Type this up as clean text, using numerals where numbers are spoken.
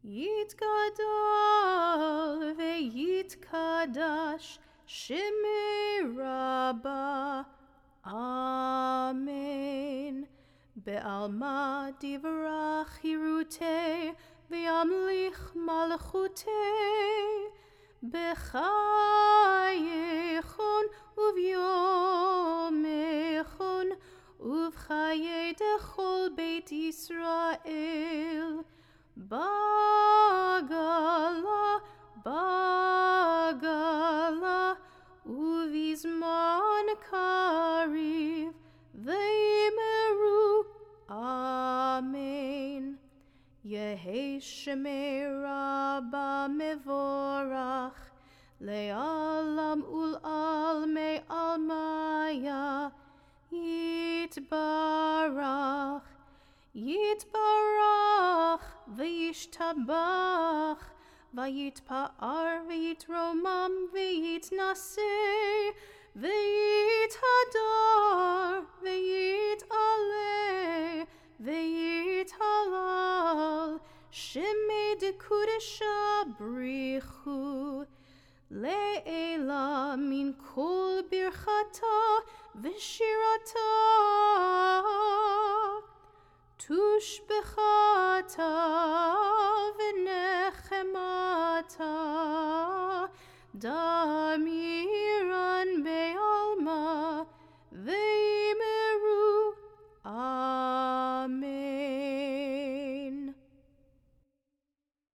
Yitgadol veyitkadash Shemei Rabbah. Amen. Be'alma divrach hirute ve'amlich malchute b'chayechon uvyomechon uvchaye dechol Beit Yisrael bagala bagala uvizman kariv veimeru. Amen. Yehi Shemei Rabbah mevorach le'alam ul'al me'almaya yitbarach yitbarach v'yishtabach v'yitpa'ar v'yitromam v'yitnaseh v'yithadar v'yit'aleh v'yithalal Shemei dekudesha brichu le'ela min kol birchata v'shirata tushbechata v'nechemata damiran be'alma